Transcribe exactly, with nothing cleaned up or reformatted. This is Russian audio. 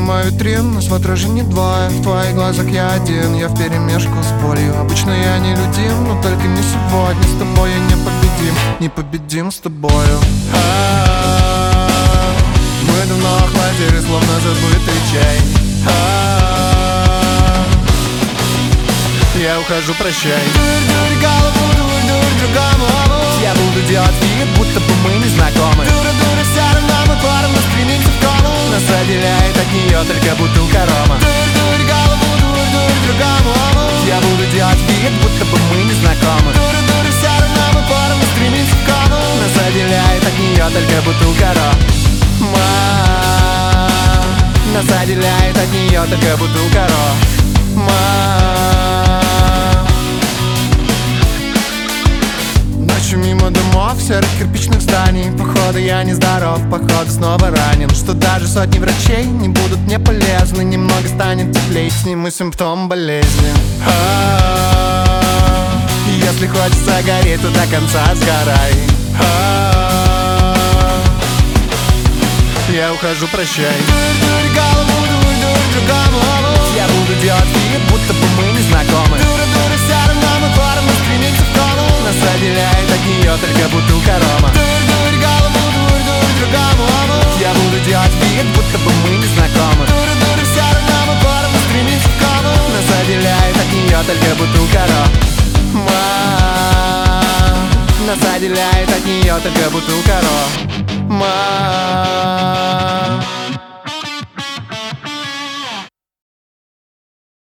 мою витрину, нас в отражении двое. В твоих глазах я один, я вперемешку с болью. Обычно я не людим, но только не сегодня. С тобой я не победим, не победим с тобою. А-а-а. Мы давно охладили, словно забытый чай. А-а-а. Я ухожу, прощай. Дурь-дурь голову, дурь-дурь другому. Я буду делать вид, будто бы мы не знакомы. Дура-дура, все равно мы поровну стремимся в кому. Нас отделяет от нее только бутылка рома. Дурь-дурь голову, дурь-дурь другому. Я буду делать вид, будто бы мы не знакомы. Дура-дура, все равно мы поровну стремимся в кому. Нас отделяет от нее только бутылка рома. Нас отделяет от нее только бутылка рома. Мимо домов, серых кирпичных зданий. Походу я нездоров, походу снова ранен. Что даже сотни врачей не будут мне полезны. Немного станет теплее, сниму симптом болезни. А-а-а. Если хочется гореть, то до конца сгорай. А-а-а. Я ухожу, прощай. Дурь-дурь голову, дурь-дурь другому. Я буду делать вид, будто бы мы не знакомы. Дура-дура, все равно мы поровну стремимся в кому. Нас отделяет от нее только бутылка рома. Дурь-дурь голову, дурь-дурь другому. Я буду делать вид, будто бы мы не знакомы. Дура-дура, все равно мы поровну стремимся в кому. Нас отделяет от нее только бутылка рома. Нас отделяет от нее только бутылка рома.